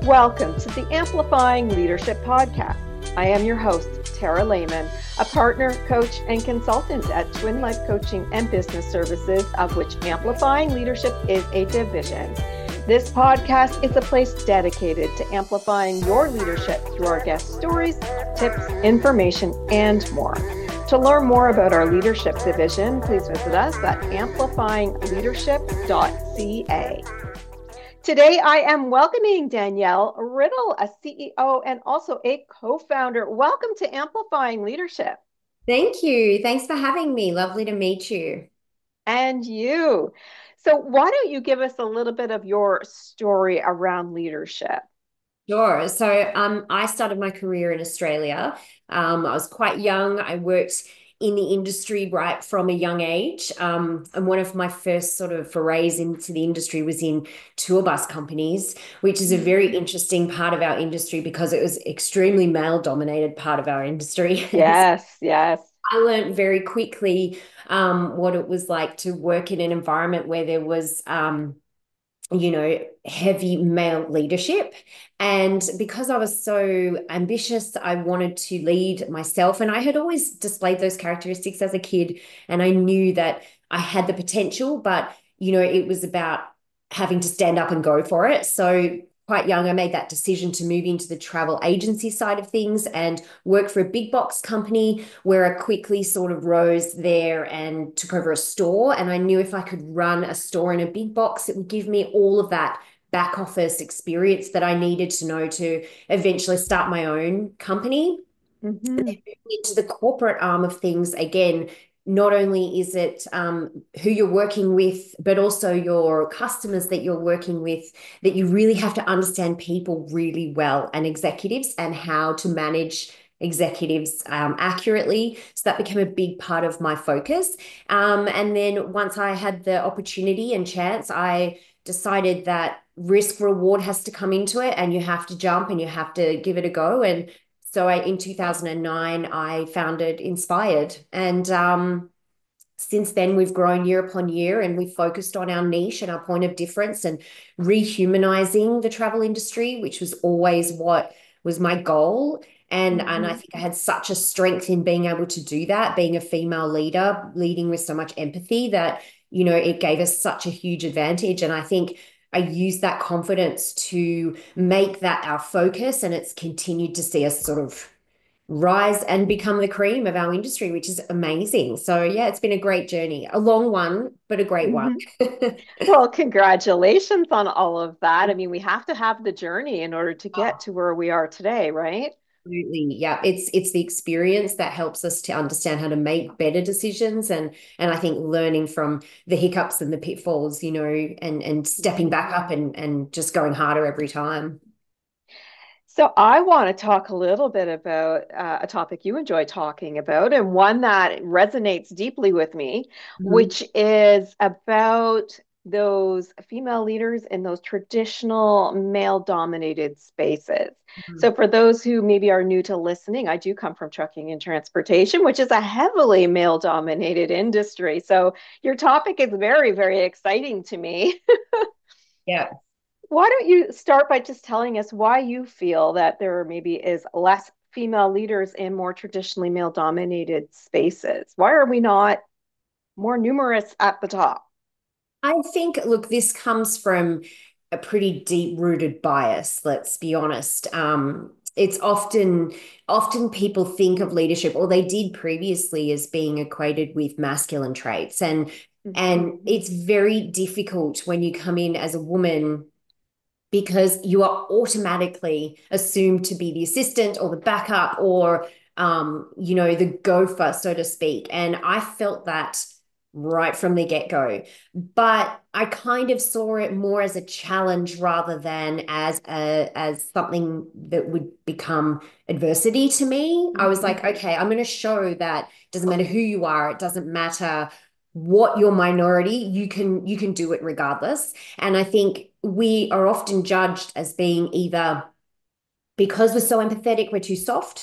Welcome to the Amplifying Leadership Podcast. I am your host, Tara Lehman, a partner, coach, and consultant at Twin Life Coaching and Business Services, of which Amplifying Leadership is a division. This podcast is a place dedicated to amplifying your leadership through our guest stories, tips, information, and more. To learn more about our leadership division, please visit us at amplifyingleadership.ca. Today, I am welcoming Danielle Riddle, a CEO and also a co-founder. Welcome to Amplifying Leadership. Thank you. Thanks for having me. Lovely to meet you. And you. So why don't you give us a little bit of your story around leadership? Sure. I started my career in Australia. I was quite young. I worked in the industry right from a young age. And one of my first sort of forays into the industry was in tour bus companies, which is a very interesting part of our industry because it was extremely male dominated part of our industry. Yes, yes. I learned very quickly what it was like to work in an environment where there was heavy male leadership. And because I was so ambitious, I wanted to lead myself. And I had always displayed those characteristics as a kid. And I knew that I had the potential, but, it was about having to stand up and go for it. So quite young, I made that decision to move into the travel agency side of things and work for a big box company where I quickly sort of rose there and took over a store. And I knew if I could run a store in a big box, it would give me all of that back office experience that I needed to know to eventually start my own company. And then Mm-hmm. moving into the corporate arm of things, again, not only is it who you're working with, but also your customers that you're working with, that you really have to understand people really well and executives and how to manage executives accurately. So that became a big part of my focus. And then once I had the opportunity and chance, I decided that risk reward has to come into it and you have to jump and you have to give it a go. And so in 2009, I founded Inspired. And since then, we've grown year upon year and we've focused on our niche and our point of difference and rehumanizing the travel industry, which was always what was my goal. And I Mm-hmm. think I had such a strength in being able to do that, being a female leader, leading with so much empathy that, it gave us such a huge advantage. And I think I used that confidence to make that our focus, and it's continued to see us sort of rise and become the cream of our industry, which is amazing. So yeah, it's been a great journey, a long one, but a great one. Mm-hmm. Well, congratulations on all of that. I mean, we have to have the journey in order to get to where we are today, right? Absolutely. Yeah. It's the experience that helps us to understand how to make better decisions. And I think learning from the hiccups and the pitfalls, and stepping Mhm. back up and just going harder every time. So I want to talk a little bit about a topic you enjoy talking about, and one that resonates deeply with me, Mhm. which is about those female leaders in those traditional male-dominated spaces. So for those who maybe are new to listening, I do come from trucking and transportation, which is a heavily male-dominated industry. So your topic is very, very exciting to me. Yeah. Why don't you start by just telling us why you feel that there maybe is less female leaders in more traditionally male dominated spaces? Why are we not more numerous at the top? I think, look, this comes from a pretty deep-rooted bias, let's be honest. It's often people think of leadership, or they did previously, as being equated with masculine traits. And Mhm. it's very difficult when you come in as a woman because you are automatically assumed to be the assistant or the backup or the gopher, so to speak. And I felt that right from the get-go. But I kind of saw it more as a challenge rather than as something that would become adversity to me. I was Mhm. like, okay, I'm going to show that it doesn't matter who you are, it doesn't matter what your minority, you can do it regardless. And I think we are often judged as being either, because we're so empathetic, we're too soft,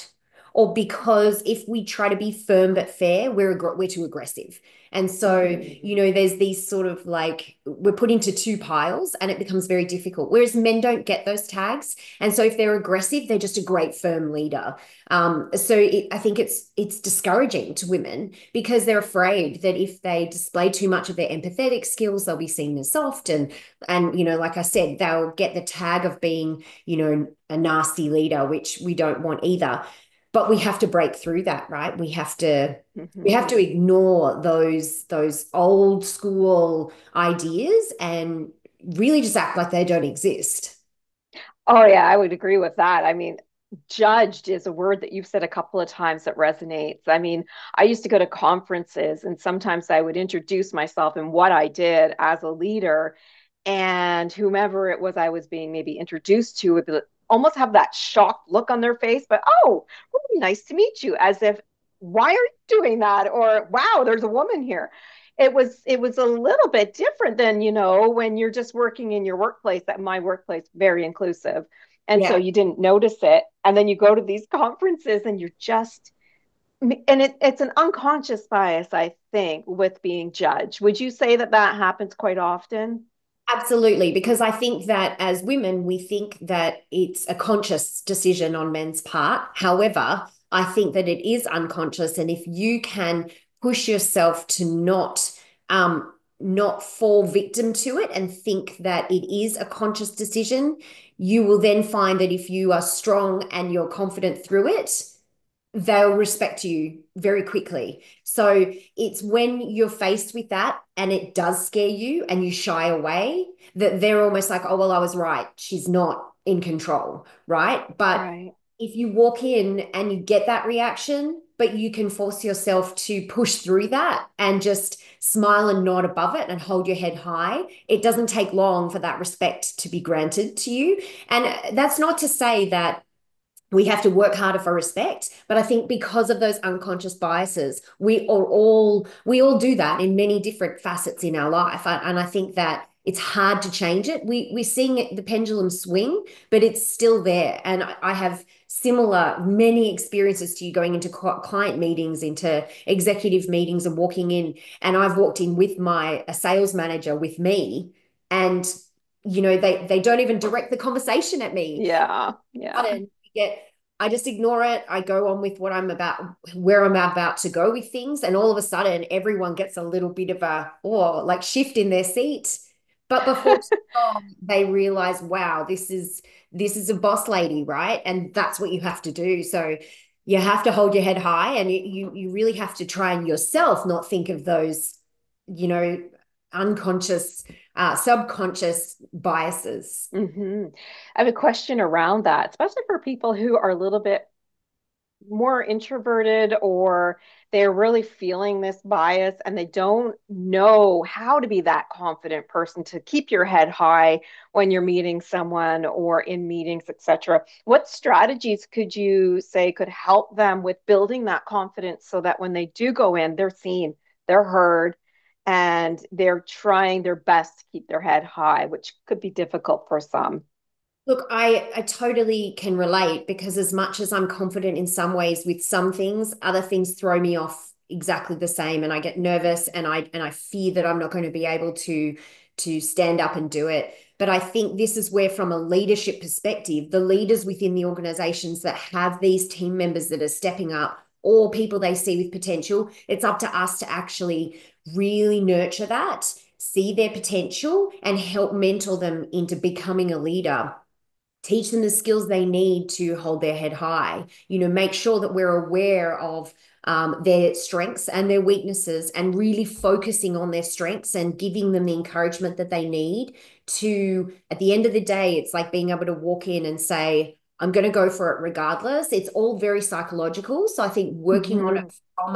or because if we try to be firm but fair, we're too aggressive. And so, there's these sort of like we're put into two piles and it becomes very difficult. Whereas men don't get those tags. And so if they're aggressive, they're just a great firm leader. I think it's discouraging to women because they're afraid that if they display too much of their empathetic skills, they'll be seen as soft. And like I said, they'll get the tag of being, a nasty leader, which we don't want either. But we have to break through that, right? We have to ignore those old school ideas and really just act like they don't exist. Oh, yeah, I would agree with that. I mean, judged is a word that you've said a couple of times that resonates. I mean, I used to go to conferences and sometimes I would introduce myself and what I did as a leader, and whomever it was I was being maybe introduced to would almost have that shocked look on their face, but oh, really nice to meet you, as if, why are you doing that? Or wow, there's a woman here. It was a little bit different than, when you're just working in your workplace. At my workplace, very inclusive. And so Yeah. you didn't notice it. And then you go to these conferences and you're just, and it's an unconscious bias, I think, with being judged. Would you say that that happens quite often? Absolutely, because I think that as women, we think that it's a conscious decision on men's part. However, I think that it is unconscious, and if you can push yourself to not fall victim to it and think that it is a conscious decision, you will then find that if you are strong and you're confident through it, they'll respect you very quickly. So it's when you're faced with that and it does scare you and you shy away that they're almost like, oh, well, I was right. She's not in control, right? But Right. if you walk in and you get that reaction, but you can force yourself to push through that and just smile and nod above it and hold your head high, it doesn't take long for that respect to be granted to you. And that's not to say that we have to work harder for respect, but I think because of those unconscious biases, we all do that in many different facets in our life. And I think that it's hard to change it. We're seeing the pendulum swing, but it's still there. And I have similar many experiences to you, going into client meetings, into executive meetings, and walking in. And I've walked in with a sales manager with me, and they don't even direct the conversation at me. Yeah. Yeah. Sudden, get I just ignore it. I go on with where I'm about to go with things. And all of a sudden, everyone gets a little bit of like shift in their seat. But before too long, they realize, wow, this is a boss lady, right? And that's what you have to do. So you have to hold your head high, and you really have to try and yourself not think of those, you know, unconscious, subconscious biases. I have a question around that, especially for people who are a little bit more introverted, or they're really feeling this bias and they don't know how to be that confident person to keep your head high when you're meeting someone or in meetings, etc. What strategies could you say could help them with building that confidence so that when they do go in, they're seen, they're heard, and they're trying their best to keep their head high, which could be difficult for some. Look, I totally can relate, because as much as I'm confident in some ways with some things, other things throw me off exactly the same, and I get nervous, and I fear that I'm not going to be able to stand up and do it. But I think this is where, from a leadership perspective, the leaders within the organizations that have these team members that are stepping up, or people they see with potential, it's up to us to actually really nurture that, see their potential, and help mentor them into becoming a leader. Teach them the skills they need to hold their head high. Make sure that we're aware of their strengths and their weaknesses, and really focusing on their strengths and giving them the encouragement that they need to, at the end of the day, it's like being able to walk in and say, I'm going to go for it regardless. It's all very psychological. So I think working on it Mm-hmm. from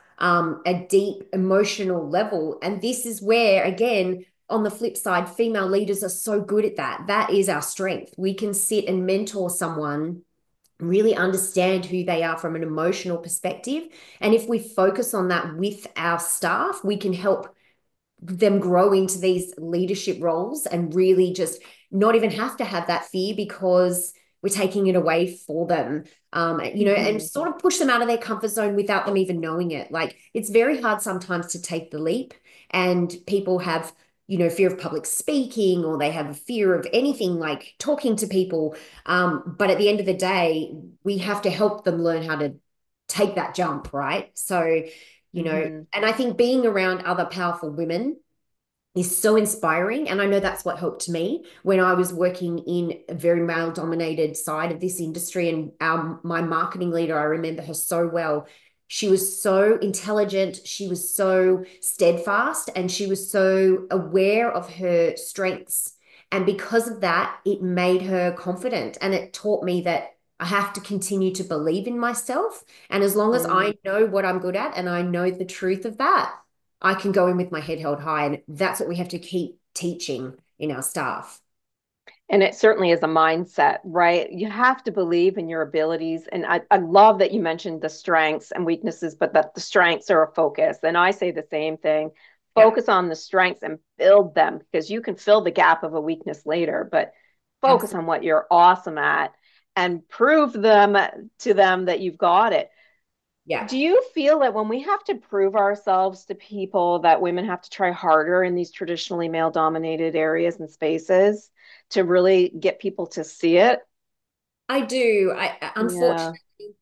a deep emotional level. And this is where, again, on the flip side, female leaders are so good at that. That is our strength. We can sit and mentor someone, really understand who they are from an emotional perspective. And if we focus on that with our staff, we can help them grow into these leadership roles and really just not even have to have that fear, because we're taking it away for them. And Mhm. sort of push them out of their comfort zone without them even knowing it. Like it's very hard sometimes to take the leap, and people have, fear of public speaking, or they have a fear of anything like talking to people. But at the end of the day, we have to help them learn how to take that jump, right? So, Mhm. and I think being around other powerful women is so inspiring. And I know that's what helped me when I was working in a very male dominated side of this industry. And my marketing leader, I remember her so well. She was so intelligent, she was so steadfast, and she was so aware of her strengths. And because of that, it made her confident. And it taught me that I have to continue to believe in myself. And as long as Mm. I know what I'm good at and I know the truth of that, I can go in with my head held high. And that's what we have to keep teaching in our staff. And it certainly is a mindset, right? You have to believe in your abilities. And I love that you mentioned the strengths and weaknesses, but that the strengths are a focus. And I say the same thing. Yeah, Focus on the strengths and build them, because you can fill the gap of a weakness later, but focus absolutely. on what you're awesome at and prove them to them that you've got it. Yeah. Do you feel that when we have to prove ourselves to people, that women have to try harder in these traditionally male dominated areas and spaces to really get people to see it? I do. Yeah. Unfortunately,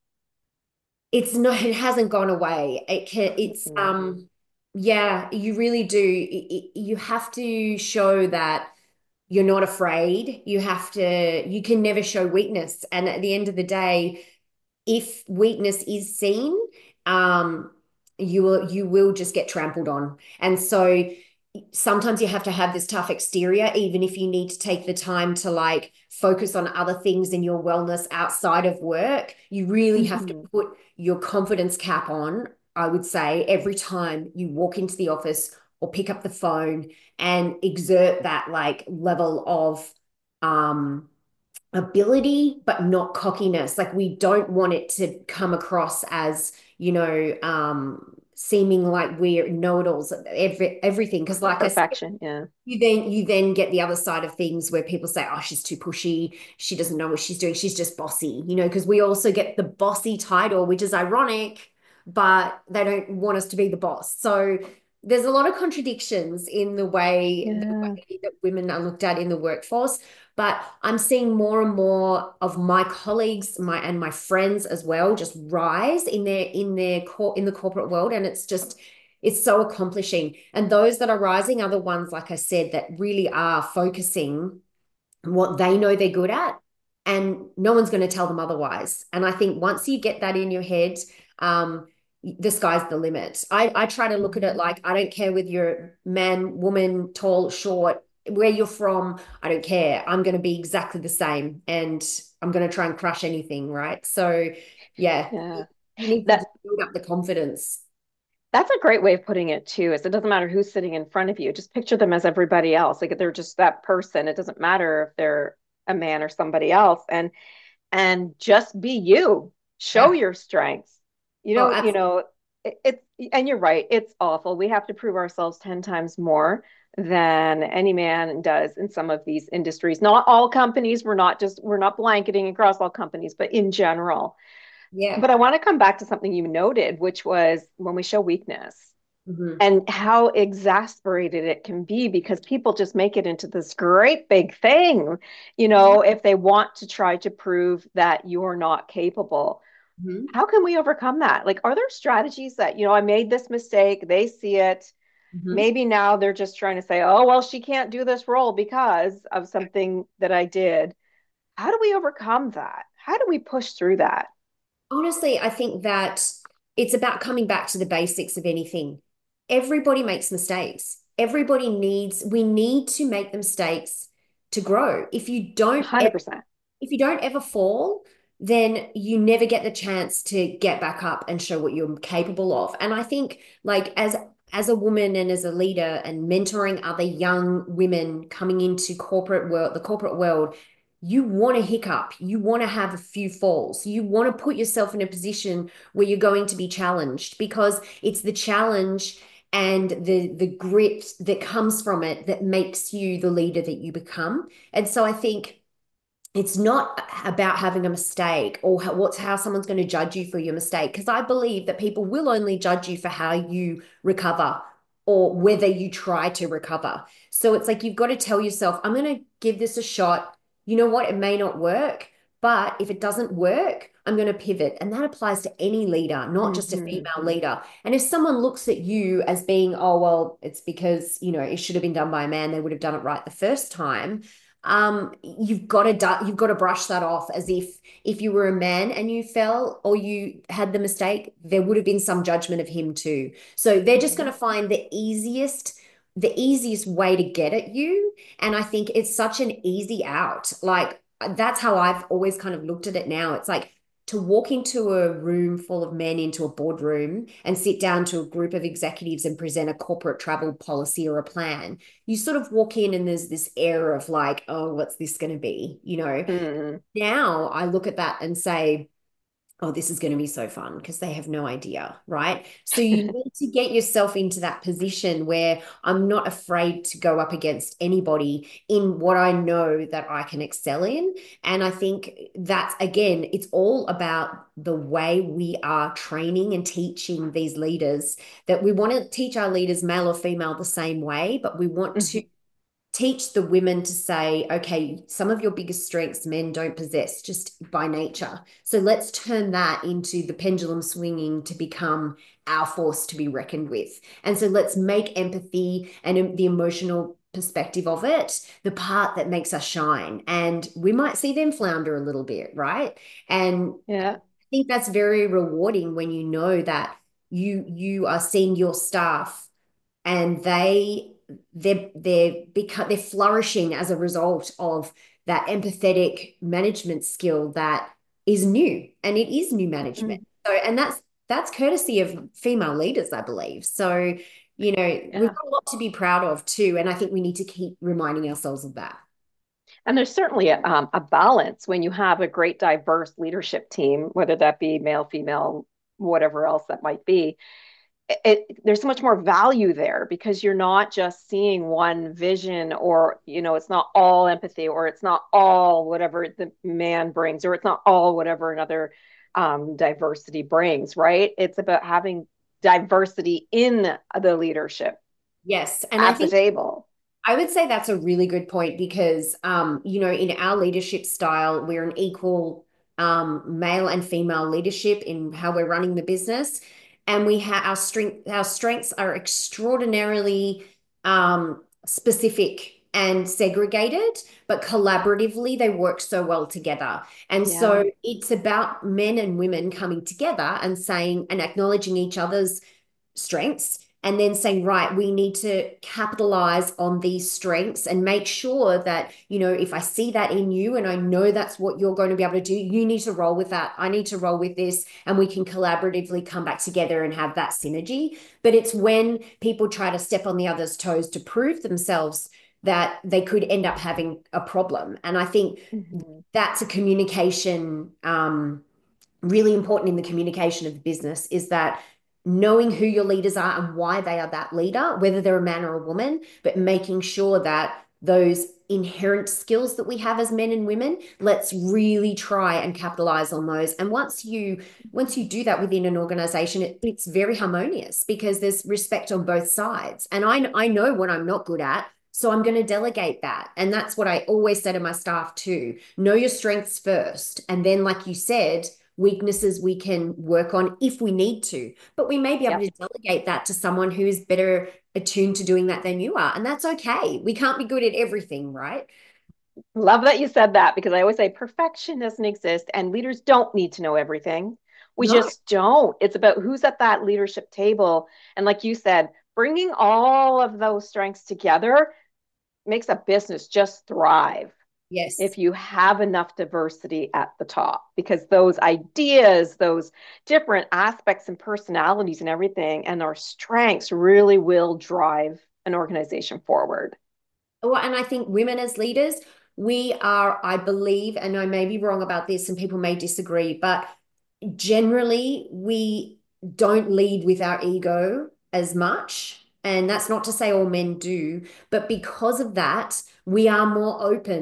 it hasn't gone away. Mm-hmm. Yeah, you really do. You have to show that you're not afraid. You can never show weakness. And at the end of the day, if weakness is seen, um, you will just get trampled on. And so sometimes you have to have this tough exterior, even if you need to take the time to like focus on other things in your wellness outside of work. You really have to Mm-hmm. put your confidence cap on, I would say, every time you walk into the office or pick up the phone and exert that like level of um ability, but not cockiness. Like we don't want it to come across as, seeming like we're know-it-alls at everything. Because like I said, Perfection. Yeah. you then get the other side of things where people say, oh, she's too pushy, she doesn't know what she's doing, she's just bossy, because we also get the bossy title, which is ironic, but they don't want us to be the boss. So there's a lot of contradictions in Yeah. the way that women are looked at in the workforce. But I'm seeing more and more of my colleagues, my friends as well, just rise in the corporate world, and it's so accomplishing. And those that are rising are the ones, like I said, that really are focusing on what they know they're good at, and no one's going to tell them otherwise. And I think once you get that in your head, um, the sky's the limit. I try to look at it Mhm. like I don't care whether you're man, woman, tall, short, where you're from. I don't care. I'm going to be exactly the same, and I'm going to try and crush anything, right? So, yeah, Yeah. you need to That build up the confidence. that's a great way of putting it too, is it doesn't matter who's sitting in front of you. Just picture them as everybody else. Like they're just that person. It doesn't matter if they're a man or somebody else. And just be you. Show Yeah. your strengths. Oh, You absolutely. know, it's and you're right, it's awful. We have to prove ourselves 10 times more than any man does in some of these industries. Not all companies, we're not blanketing across all companies, but in general. But Yeah. I want to come back to something you noted, which was when we show weakness Mhm. and how exasperated it can be because people just make it into this great big thing, if they want to try to prove that you're not capable. Mhm. How can we overcome that? Like, are there strategies that, I made this mistake, they see it. Mhm. Maybe now they're just trying to say, oh, well, she can't do this role because of something that I did. How do we overcome that? How do we push through that? Honestly, I think that it's about coming back to the basics of anything. Everybody makes mistakes. We need to make the mistakes to grow. If 100%. you don't ever fall, then you never get the chance to get back up and show what you're capable of. And I think like as a woman and as a leader and mentoring other young women coming into the corporate world, you want to hiccup, you want to have a few falls, you want to put yourself in a position where you're going to be challenged, because it's the challenge and the grit that comes from it that makes you the leader that you become. And so I think it's not about having a mistake or how someone's going to judge you for your mistake. Because I believe that people will only judge you for how you recover or whether you try to recover. So it's like you've got to tell yourself, I'm going to give this a shot. You know what? It may not work, but if it doesn't work, I'm going to pivot. And that applies to any leader, not just a Hmm. female leader. And if someone looks at you as being, oh, well, it's because, it should have been done by a man, they would have done it right the first time. You've got to brush that off as if you were a man and you fell or you had the mistake, there would have been some judgment of him too. So they're just going to find the easiest way to get at you. And I think it's such an easy out. Like that's how I've always kind of looked at it now. It's like to walk into a room full of men, into a boardroom and sit down to a group of executives and present a corporate travel policy or a plan. You sort of walk in and there's this air of like, oh, what's this going to be? Hmm. Now I look at that and say, oh, this is going to be so fun because they have no idea, right? So you need to get yourself into that position where I'm not afraid to go up against anybody in what I know that I can excel in. And I think that's, again, it's all about the way we are training and teaching these leaders, that we want to teach our leaders, male or female, the same way, but we want to Hmm. teach the women to say, okay, some of your biggest strengths men don't possess just by nature. So let's turn that into the pendulum swinging to become our force to be reckoned with. And so let's make empathy and the emotional perspective of it the part that makes us shine. And we might see them flounder a little bit, right? And I Yeah. think that's very rewarding when you know that you are seeing your staff and they're flourishing as a result of that empathetic management skill that is new, and it is new management. Mhm. So, and that's courtesy of female leaders, I believe. So, we've Yeah. got a lot to be proud of too, and I think we need to keep reminding ourselves of that. And there's certainly a balance when you have a great diverse leadership team, whether that be male, female, whatever else that might be. There's so much more value there because you're not just seeing one vision, or it's not all empathy, or it's not all whatever the man brings, or it's not all whatever another diversity brings, right? It's about having diversity in the leadership Yes, and I at the think table. I would say that's a really good point because, in our leadership style, we're an equal male and female leadership in how we're running the business, and we have our strengths are extraordinarily specific and segregated, but collaboratively they work so well together. And Yeah. so it's about men and women coming together and saying and acknowledging each other's strengths and then saying, right, we need to capitalize on these strengths and make sure that, if I see that in you and I know that's what you're going to be able to do, you need to roll with that. I need to roll with this, and we can collaboratively come back together and have that synergy. But it's when people try to step on the other's toes to prove themselves that they could end up having a problem. And I think Mhm. that's a communication, really important in the communication of the business, is that knowing who your leaders are and why they are that leader, whether they're a man or a woman, but making sure that those inherent skills that we have as men and women, let's really try and capitalize on those. And once you do that within an organization, it's very harmonious because there's respect on both sides. And I know what I'm not good at. So I'm going to delegate that. And that's what I always say to my staff too. Know your strengths first. And then, like you said, weaknesses we can work on if we need to, but we may be able Yep. to delegate that to someone who is better attuned to doing that than you are. And that's okay. We can't be good at everything, right? Love that you said that because I always say perfection doesn't exist and leaders don't need to know everything. We No. just don't. It's about who's at that leadership table. And like you said, bringing all of those strengths together makes a business just thrive Yes. if you have enough diversity at the top, because those ideas, those different aspects and personalities and everything, and our strengths really will drive an organization forward. Well, and I think women as leaders, we are, I believe, and I may be wrong about this and people may disagree, but generally we don't lead with our ego as much. And that's not to say all men do, but because of that, we are more open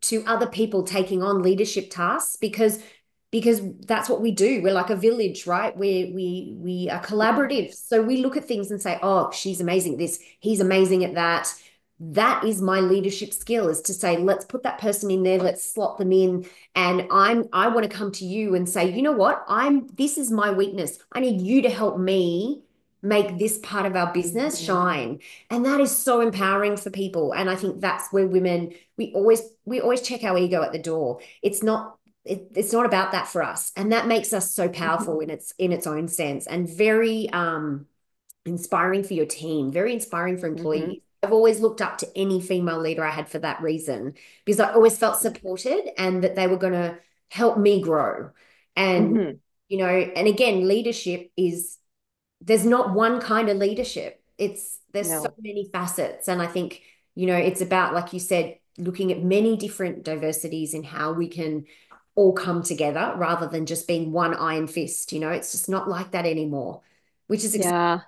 to other people taking on leadership tasks because that's what we do. We're like a village, right? We are collaborative. So we look at things and say, oh, she's amazing at this, he's amazing at that. That is my leadership skill, is to say, let's put that person in there, let's slot them in. And I want to come to you and say, you know what? This is my weakness. I need you to help me make this part of our business shine. And that is so empowering for people. And I think that's where women, we always check our ego at the door. It's not about that for us, and that makes us so powerful in its own sense, and very inspiring for your team, very inspiring for employees. I've always looked up to any female leader I had for that reason, because I always felt supported and that they were going to help me grow. And and again, leadership is, there's not one kind of leadership. There's so many facets, and I think it's about, like you said, looking at many different diversities in how we can all come together rather than just being one iron fist. It's just not like that anymore, which is exciting. Yeah.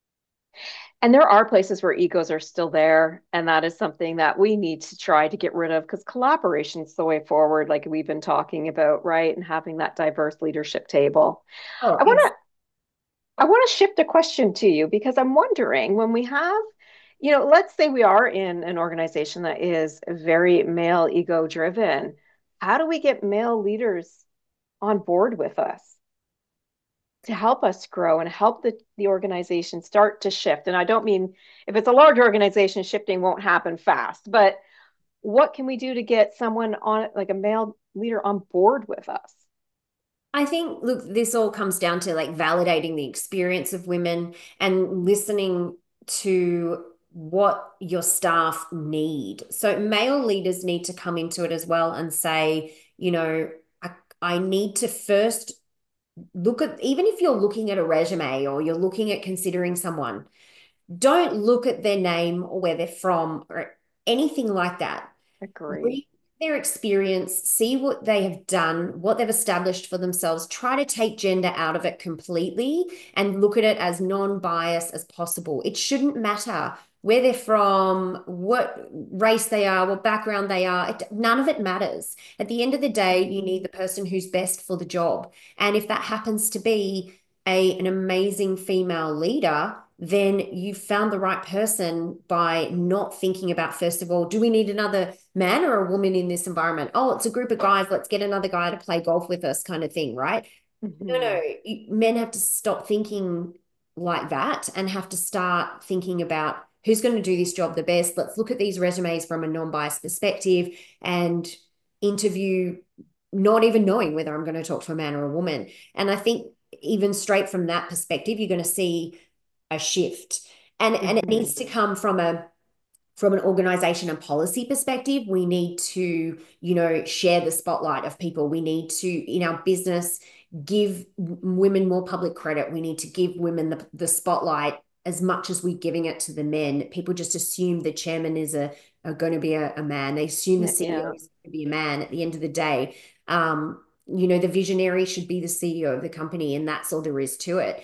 And there are places where egos are still there. And that is something that we need to try to get rid of, because collaboration is the way forward, like we've been talking about, right? And having that diverse leadership table. Oh, I want to I want to shift a question to you, because I'm wondering, when we have, let's say we are in an organization that is very male ego driven, how do we get male leaders on board with us to help us grow and help the organization start to shift? And I don't mean, if it's a large organization, shifting won't happen fast, but what can we do to get someone on, like a male leader, on board with us? I think, look, this all comes down to like validating the experience of women and listening to what your staff need. So male leaders need to come into it as well and say, I need to first look at, even if you're looking at a resume or you're looking at considering someone, don't look at their name or where they're from or anything like that. Agree. Read their experience, see what they have done, what they've established for themselves. Try to take gender out of it completely and look at it as non-biased as possible. It shouldn't matter where they're from, what race they are, what background they are. None of it matters. At the end of the day, you need the person who's best for the job. And if that happens to be an amazing female leader, then you've found the right person by not thinking about, first of all, do we need another man or a woman in this environment? Oh, it's a group of guys. Let's get another guy to play golf with us, kind of thing, right? No. Men have to stop thinking like that and have to start thinking about who's going to do this job the best. Let's look at these resumes from a non-biased perspective and interview, not even knowing whether I'm going to talk to a man or a woman. And I think even straight from that perspective, you're going to see a shift. And it needs to come from an organization and policy perspective. We need to, share the spotlight of people. We need to, in our business, give women more public credit. We need to give women the spotlight as much as we're giving it to the men. People just assume the chairman is going to be a man. They assume the CEO is going to be a man. At the end of the day, the visionary should be the CEO of the company, and that's all there is to it.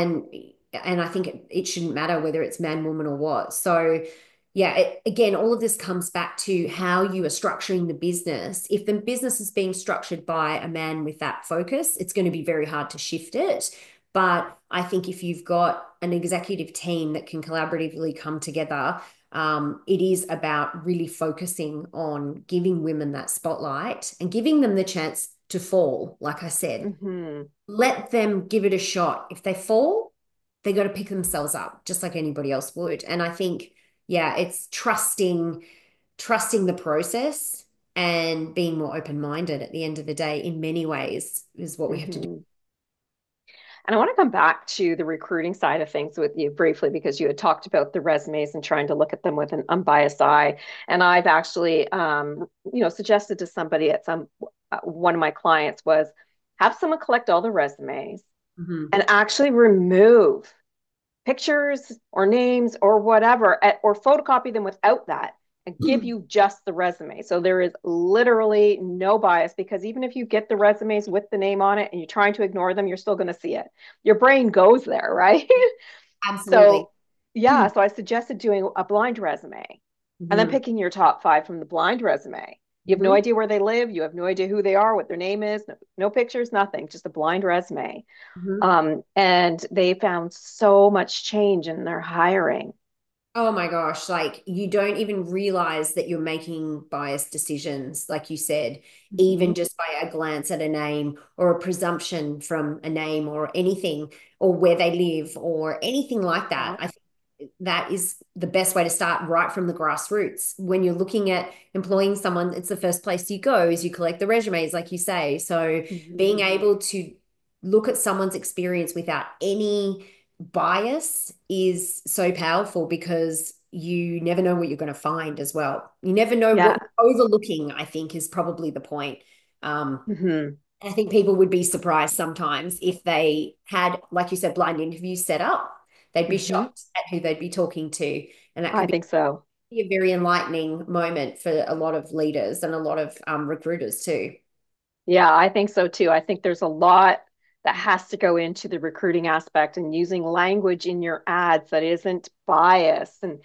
And I think it shouldn't matter whether it's man, woman, or what. So yeah, again, all of this comes back to how you are structuring the business. If the business is being structured by a man with that focus, it's going to be very hard to shift it. But I think if you've got an executive team that can collaboratively come together, it is about really focusing on giving women that spotlight and giving them the chance to fall. Like I said, let them give it a shot. If they fall, they got to pick themselves up just like anybody else would. And I think, it's trusting the process and being more open-minded at the end of the day in many ways is what we have to do. And I want to come back to the recruiting side of things with you briefly, because you had talked about the resumes and trying to look at them with an unbiased eye. And I've actually, suggested to somebody at one of my clients was, have someone collect all the resumes and actually remove pictures or names or whatever, or photocopy them without that and give you just the resume. So there is literally no bias, because even if you get the resumes with the name on it and you're trying to ignore them, you're still going to see it. Your brain goes there, right? Absolutely. So I suggested doing a blind resume and then picking your top 5 from the blind resume You have no Mhm. idea where they live. You have no idea who they are, what their name is. No, no pictures, nothing, just a blind resume. Mhm. And they found so much change in their hiring. Oh my gosh, like you don't even realize that you're making biased decisions, like you said, even Mhm. just by a glance at a name or a presumption from a name or anything, or where they live or anything like that. Yeah. I think that is the best way to start right from the grassroots. When you're looking at employing someone, it's the first place you go is you collect the resumes, like you say. So being Mhm. able to look at someone's experience without any bias is so powerful because you never know what you're going to find as well. You never know what Yeah. you're overlooking, I think, is probably the point. Um, Hmm. I think people would be surprised sometimes if they had, like you said, blind interviews set up. They'd be Hmm. shocked at who they'd be talking to. And that I could be think so. a very enlightening moment for a lot of leaders and a lot of recruiters too. Yeah, I think so too. I think there's a lot that has to go into the recruiting aspect and using language in your ads that isn't biased. And,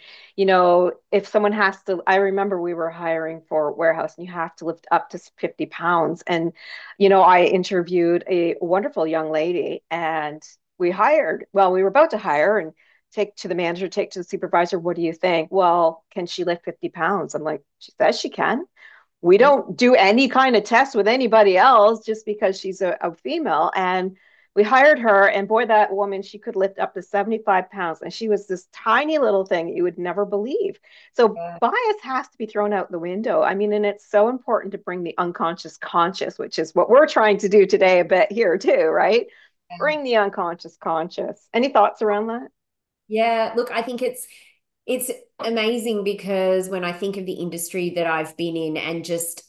if someone has to, I remember we were hiring for warehouse and you have to lift up to 50 pounds. And, I interviewed a wonderful young lady and we were about to hire and take to the manager, take to the supervisor. What do you think? Well, can she lift 50 pounds? I'm like, she says she can. We don't do any kind of test with anybody else just because she's a female. And we hired her, and boy, that woman, she could lift up to 75 pounds. And she was this tiny little thing that you would never believe. So Yeah. bias has to be thrown out the window. I mean, and it's so important to bring the unconscious conscious, which is what we're trying to do today a bit here too, right? Bring the unconscious conscious. Any thoughts around that? Yeah, look, I think it's amazing because when I think of the industry that I've been in and just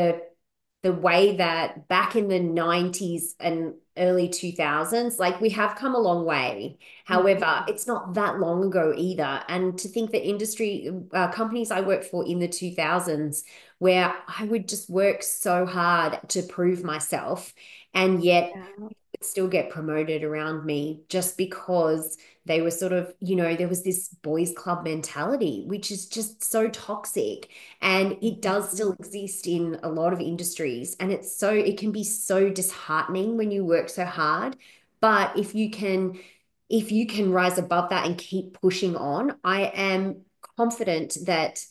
the way that back in the 90s and early 2000s, like we have come a long way. However, Mm-hmm. it's not that long ago either. And to think that industry companies I worked for in the 2000s, where I would just work so hard to prove myself, and yet Yeah. still get promoted around me just because they were sort of, there was this boys club mentality, which is just so toxic. And it does Mm-hmm. still exist in a lot of industries. And it can be so disheartening when you work so hard. But if you can rise above that and keep pushing on, I am confident that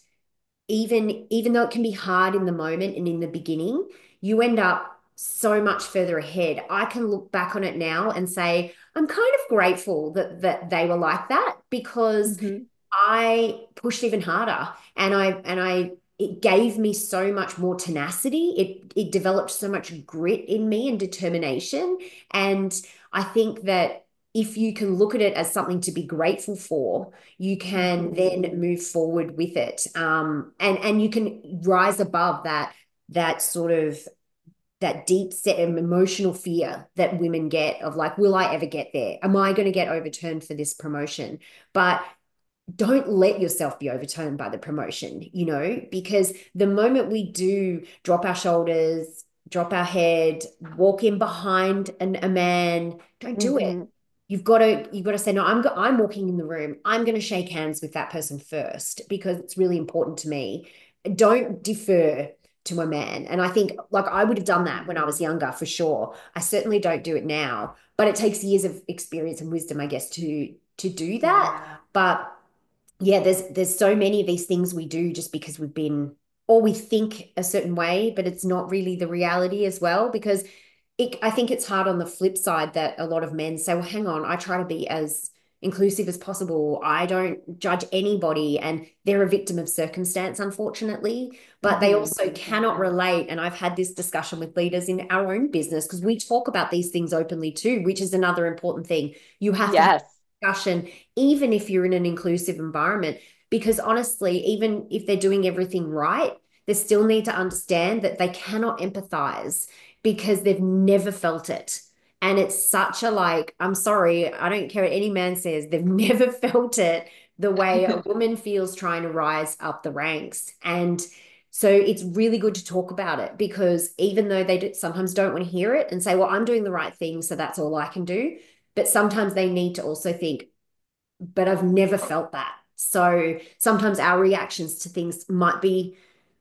even though it can be hard in the moment and in the beginning, you end up so much further ahead. I can look back on it now and say, I'm kind of grateful that they were like that because Mm-hmm. I pushed even harder and I it gave me so much more tenacity. It developed so much grit in me and determination. And I think that if you can look at it as something to be grateful for, you can Mm-hmm. then move forward with it. And you can rise above that sort of that deep set of emotional fear that women get of like, will I ever get there? Am I going to get overturned for this promotion? But don't let yourself be overturned by the promotion, because the moment we do drop our shoulders, drop our head, walk in behind a man, don't do it. Mm-hmm. You've got to say, no, I'm walking in the room. I'm going to shake hands with that person first because it's really important to me. Don't defer to a man. And I think like I would have done that when I was younger for sure. I certainly don't do it now, but it takes years of experience and wisdom, I guess, to do that. Yeah. But yeah, there's so many of these things we do just because we've been or we think a certain way, but it's not really the reality as well. Because I think it's hard on the flip side that a lot of men say, well, hang on, I try to be as inclusive as possible. I don't judge anybody. And they're a victim of circumstance, unfortunately, but they Mm-hmm. also cannot relate. And I've had this discussion with leaders in our own business because we talk about these things openly too, which is another important thing. You have to have Yes. discussion, even if you're in an inclusive environment, because honestly, even if they're doing everything right, they still need to understand that they cannot empathize because they've never felt it. And it's such a like, I'm sorry, I don't care what any man says, they've never felt it the way a woman feels trying to rise up the ranks. And so it's really good to talk about it because even though sometimes don't want to hear it and say, well, I'm doing the right thing, so that's all I can do. But sometimes they need to also think, but I've never felt that. So sometimes our reactions to things might be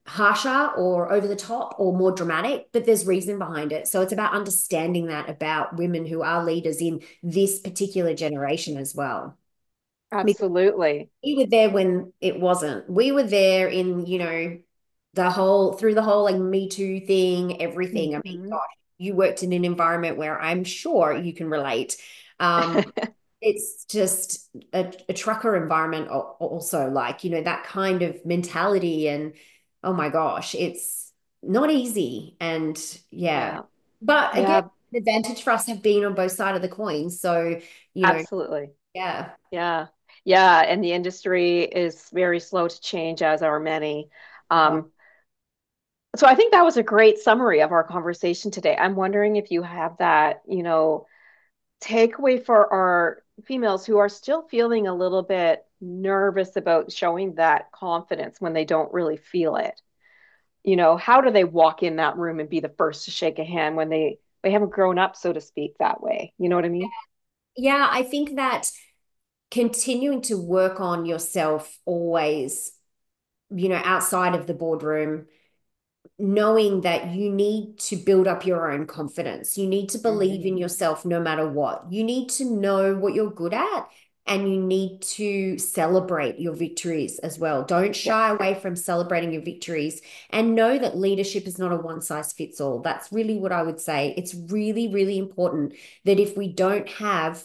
harsher or over the top or more dramatic, but there's reason behind it. So it's about understanding that about women who are leaders in this particular generation as well. Absolutely. We were there when it wasn't. We were there in, through the whole like Me Too thing, everything. I mean, Mhm. gosh, you worked in an environment where I'm sure you can relate. Um, it's just a trucker environment also, like, that kind of mentality. And oh my gosh, it's not easy. And yeah, Yeah. but again, Yeah, the advantage for us have been on both sides of the coin. So, you know, absolutely. yeah. Yeah. Yeah. And the industry is very slow to change, as are many. Oh, Um, so I think that was a great summary of our conversation today. I'm wondering if you have that, takeaway for our females who are still feeling a little bit nervous about showing that confidence when they don't really feel it. How do they walk in that room and be the first to shake a hand when they haven't grown up, so to speak, that way? You know what I mean? yeah, I think that continuing to work on yourself always, outside of the boardroom, knowing that you need to build up your own confidence. You need to believe in Mhm. yourself no matter what. You need to know what you're good at, and you need to celebrate your victories as well. Don't Yeah. shy away from celebrating your victories, and know that leadership is not a one size fits all. That's really what I would say. It's really, really important that if we don't have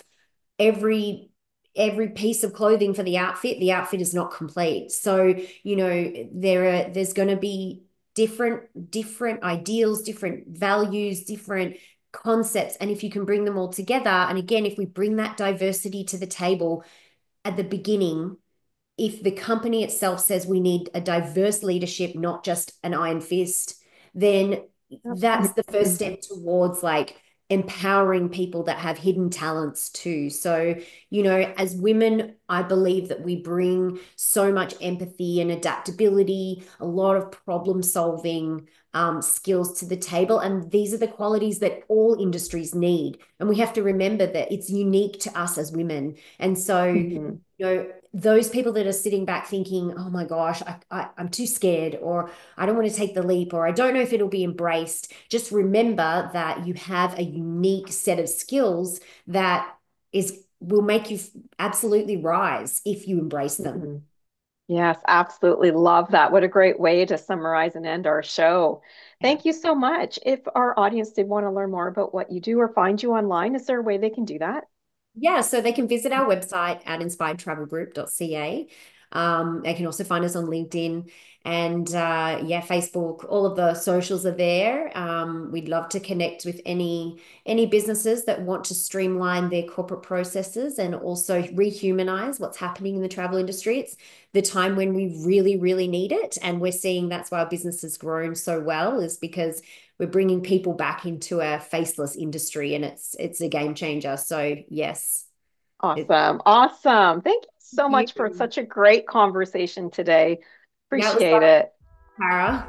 every piece of clothing for the outfit is not complete. So, there's going to be different ideals, different values, different concepts. And if you can bring them all together, and again, if we bring that diversity to the table at the beginning, if the company itself says we need a diverse leadership, not just an iron fist, then that's the first Mhm. step towards like empowering people that have hidden talents too. So, as women, I believe that we bring so much empathy and adaptability, a lot of problem solving skills to the table. And these are the qualities that all industries need. And we have to remember that it's unique to us as women. And so, Mhm. those people that are sitting back thinking, oh my gosh, I'm too scared, or I don't want to take the leap, or I don't know if it'll be embraced, just remember that you have a unique set of skills that will make you absolutely rise if you embrace them. Mhm. Yes, absolutely love that. What a great way to summarize and end our show. Yeah. Thank you so much. If our audience did want to learn more about what you do or find you online, is there a way they can do that? Yeah, so they can visit our website at inspiredtravelgroup.ca. They can also find us on LinkedIn and yeah, Facebook. All of the socials are there. We'd love to connect with any businesses that want to streamline their corporate processes and also rehumanize what's happening in the travel industry. It's the time when we really, really need it, and we're seeing that's why our business has grown so well, is because we're bringing people back into a faceless industry, and it's a game changer. So yes, it, Awesome. Awesome. Thank you so much for you. such a great conversation today. Yeah, it was Appreciate lovely, it. Tara.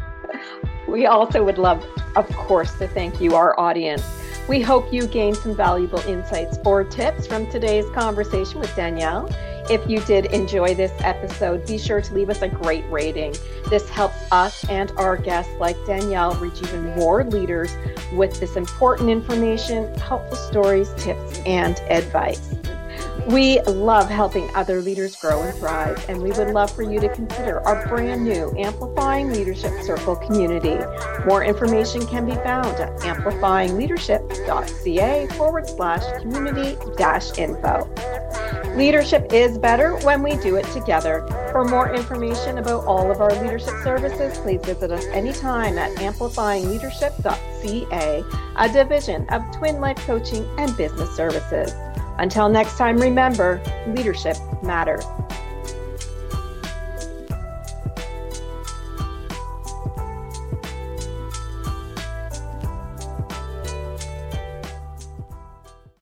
We also would love, of course, to thank you, our audience. We hope you gained some valuable insights or tips from today's conversation with Danielle. If you did enjoy this episode, be sure to leave us a great rating. This helps us and our guests like Danielle reach even more leaders with this important information, helpful stories, tips, and advice. We love helping other leaders grow and thrive, and we would love for you to consider our brand new Amplifying Leadership Circle community. More information can be found at amplifyingleadership.ca/community-info. Leadership is better when we do it together. For more information about all of our leadership services, please visit us anytime at amplifyingleadership.ca, a division of Twin Life Coaching and Business Services. Until next time, remember, leadership matters.